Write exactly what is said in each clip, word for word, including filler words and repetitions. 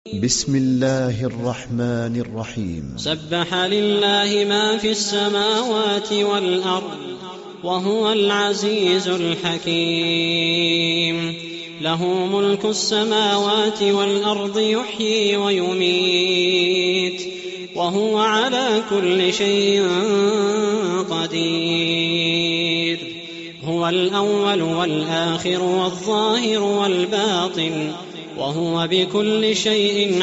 بسم الله الرحمن الرحيم. سبح لله ما في السماوات والأرض وهو العزيز الحكيم. له ملك السماوات والأرض يحيي ويميت وهو على كل شيء قدير. هو الأول والآخر والظاهر والباطن وهو بكل شيء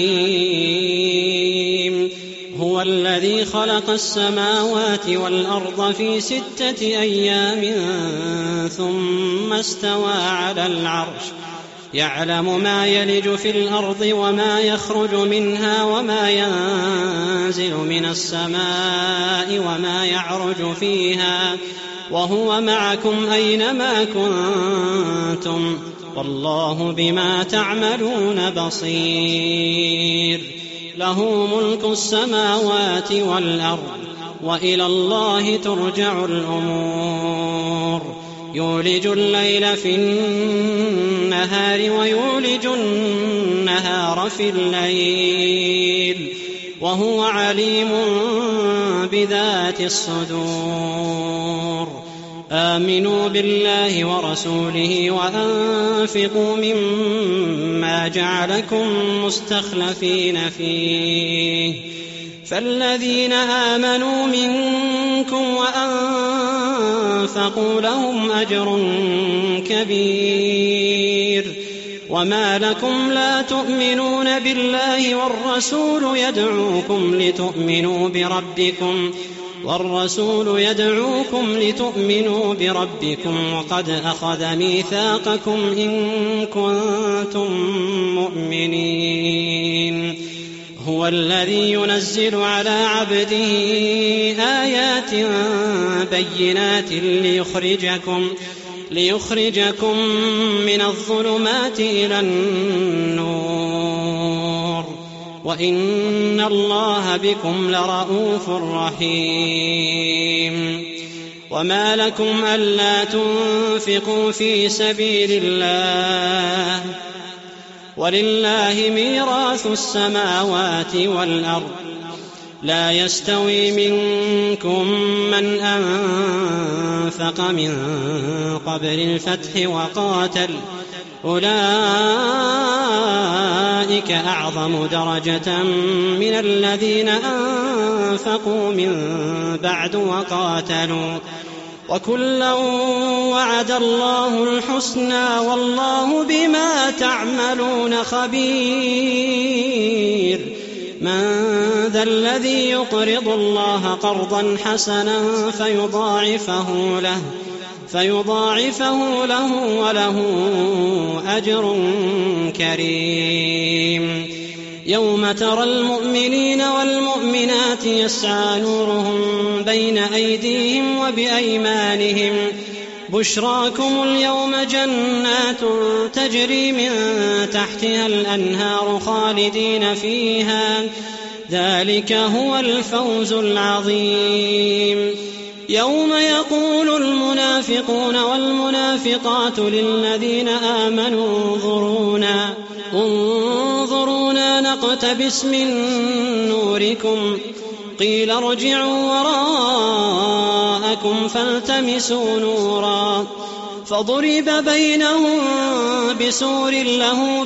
عليم. هو الذي خلق السماوات والأرض في ستة أيام ثم استوى على العرش يعلم ما يلج في الأرض وما يخرج منها وما ينزل من السماء وما يعرج فيها وهو معكم أينما كنتم والله بما تعملون بصير. له ملك السماوات والأرض وإلى الله ترجع الأمور. يولج الليل في النهار ويولج النهار في الليل وهو عليم بذات الصدور. آمنوا بالله ورسوله وأنفقوا مما جعلكم مستخلفين فيه فالذين آمنوا منكم وأنفقوا لهم أجر كبير. وما لكم لا تؤمنون بالله والرسول يدعوكم لتؤمنوا بربكم والرسول يدعوكم لتؤمنوا بربكم وقد أخذ ميثاقكم إن كنتم مؤمنين. هو الذي ينزل على عبده آيات بينات ليخرجكم ليخرجكم من الظلمات إلى النور وإن الله بكم لرءوف رحيم. وما لكم ألا تنفقوا في سبيل الله ولله ميراث السماوات والأرض. لا يستوي منكم من أنفق من قبل الفتح وقاتل أولئك أعظم درجة من الذين أنفقوا من بعد وقاتلوا وكلا وعد الله الحسنى والله بما تعملون خبير. من ذا الذي يقرض الله قرضا حسنا فيضاعفه له فيضاعفه له وله أجر كريم. يوم ترى المؤمنين والمؤمنات يسعى نورهم بين أيديهم وبأيمانهم بشراكم اليوم جنات تجري من تحتها الأنهار خالدين فيها ذلك هو الفوز العظيم. يوم يقول المنافقون والمنافقات للذين آمنوا انظرونا انظرونا نقتبس من نوركم قيل ارجعوا وراءكم فالتمسوا نورا فضرب بينهم بسور له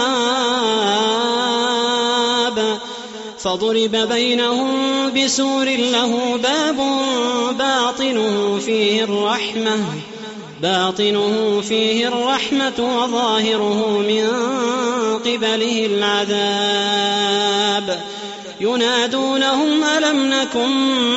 باب فضرب بينهم بسور له باب باطنه فيه الرحمة باطنه فيه الرحمة وظاهره من قبله العذاب. ينادونهم ألم نكن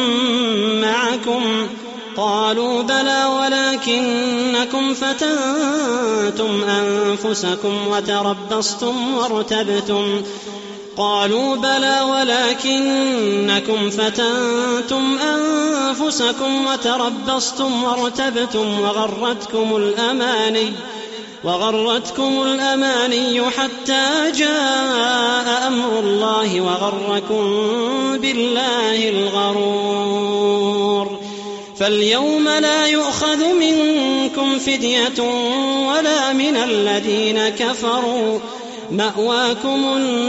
معكم قالوا بلى ولكنكم فتنتم أنفسكم وتربصتم وارتبتم قالوا بلى ولكنكم فتنتم أنفسكم وتربصتم وارتبتم وغرتكم الأماني وغرتكم الأماني حتى جاء أمر الله وغركم بالله الغرور. فاليوم لا يؤخذ منكم فدية ولا من الذين كفروا مأواكم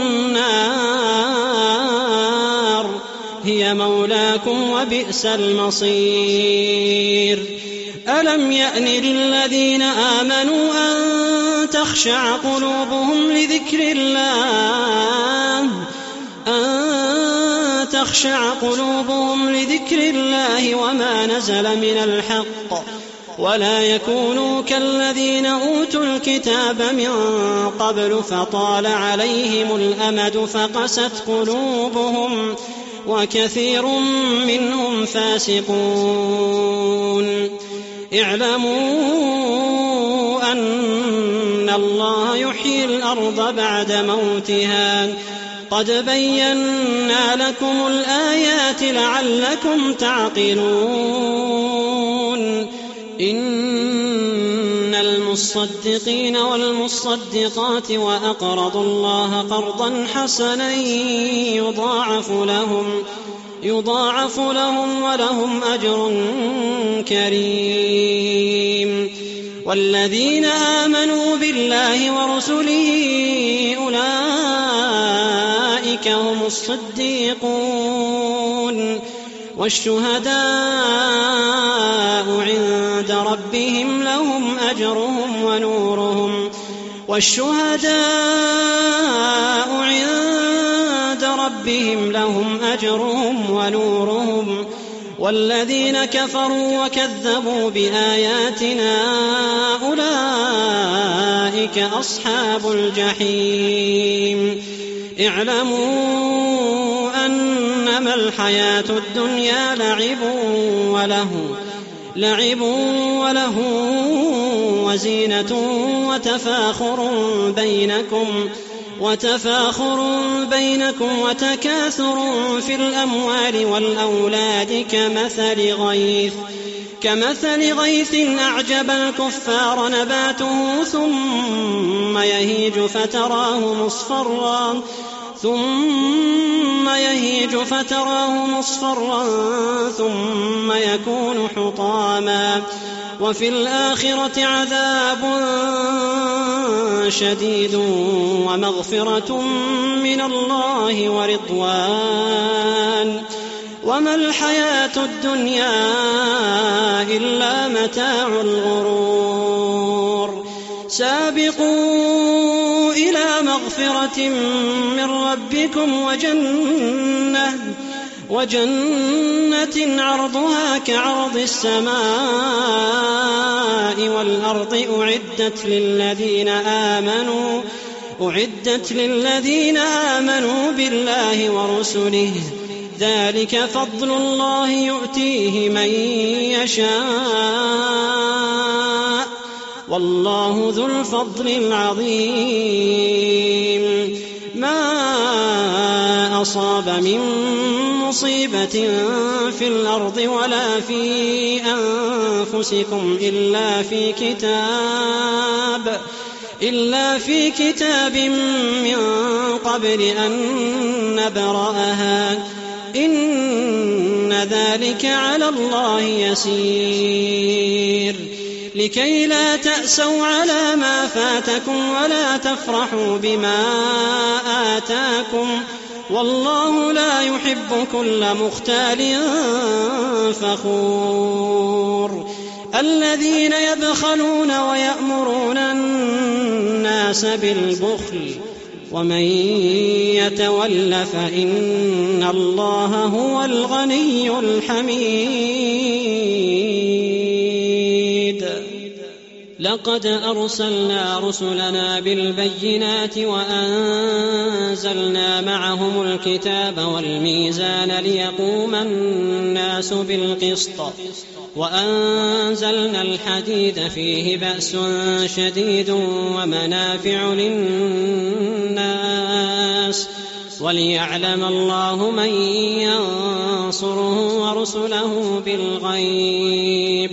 النار هي مولاكم وبئس المصير ألم يأن للذين آمنوا أن تخشع قلوبهم لذكر الله أن تخشع قلوبهم لذكر الله وما نزل من الحق ولا يكونوا كالذين أوتوا الكتاب من قبل فطال عليهم الأمد فقست قلوبهم وكثير منهم فاسقون اعلموا أن الله يحيي الأرض بعد موتها قد بينا لكم الآيات لعلكم تعقلون إن المصدقين والمصدقات وأقرضوا الله قرضا حسنا يضاعف لهم يضاعف لهم ولهم أجر كريم والذين آمنوا بالله ورسله أولئك هم الصديقون والشهداء عند ربهم لهم أجرهم ونورهم والشهداء عند ربهم لهم أجرهم ونورهم والذين كفروا وكذبوا بآياتنا أولئك أصحاب الجحيم اعلموا أنما الحياة الدنيا لعب وله لعب وله وزينة وتفاخر بينكم وتفاخر بينكم وتكاثر في الأموال والأولاد كمثل غيث كمثل غيث أعجب الكفار نباته ثم يهيج فتراه مصفرا ثم يهيج فتراه مصفرا ثم يكون حطاما وفي الآخرة عذاب شديد ومغفرة من الله ورضوان وما الحياة الدنيا إلا متاع الغرور سابقوا إلى مغفرة من ربكم وجنة وجنة عرضها كعرض السماء والأرض أعدت للذين آمنوا أعدت للذين آمنوا بالله ورسله ذلك فضل الله يؤتيه من يشاء والله ذو الفضل العظيم ما أصاب من مصيبة في الأرض ولا في أنفسكم إلا في كتاب إلا في كتاب من قبل أن نبرأها إن ذلك على الله يسير لكي لا تأسوا على ما فاتكم ولا تفرحوا بما آتاكم والله لا يحب كل مختال فخور الذين يبخلون ويأمرون الناس بالبخل ومن يتول فإن الله هو الغني الحميد لقد أرسلنا رسلنا بالبينات وأنزلنا معهم الكتاب والميزان ليقوم الناس بالقسط وأنزلنا الحديد فيه بأس شديد ومنافع للناس وليعلم الله من ينصره ورسله بالغيب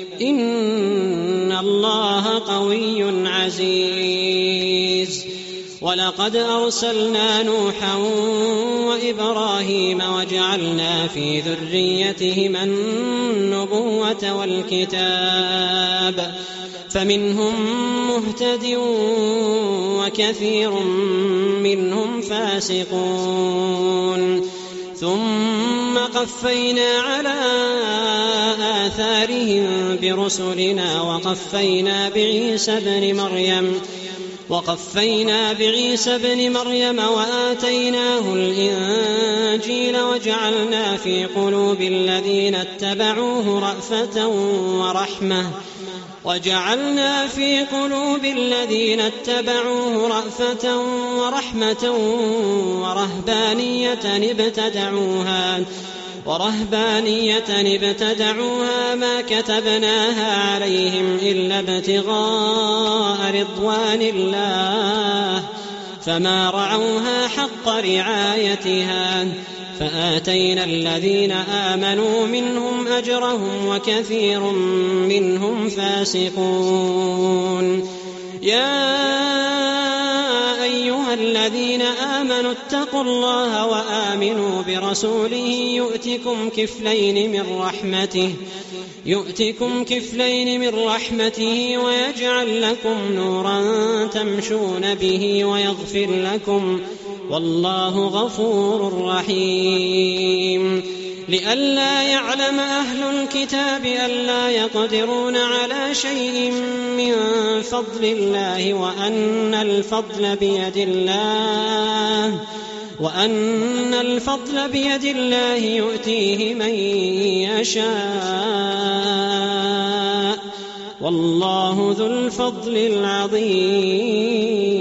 إن الله قوي عزيز ولقد أرسلنا نوحا وإبراهيم وجعلنا في ذريتهما النبوة والكتاب فمنهم مهتد وكثير منهم فاسقون ثم قفينا على آثارهم برسلنا وقفينا بعيسى ابن مريم وقفينا بعيسى ابن مريم وآتيناه الإنجيل وجعلنا في قلوب الذين اتبعوه رأفة ورحمة وجعلنا في قلوب الذين اتبعوه رأفة ورحمة ورهبانية ابتدعوها ورهبانية ابتدعوها ما كتبناها عليهم إلا ابتغاء رضوان الله فما رعوها حق رعايتها فآتينا الذين آمنوا منهم أجرهم وكثير منهم فاسقون. يا أيها الذين آمنوا اتقوا الله وآمنوا برسوله يؤتكم كفلين من رحمته يؤتكم كفلين من رحمته ويجعل لكم نورا تمشون به ويغفر لكم والله غفور رحيم. لئلا يعلم أهل الكتاب ألا يقدرون على شيء من فضل الله وأن الفضل بيد الله وأن الفضل بيد الله يؤتيه من يشاء والله ذو الفضل العظيم.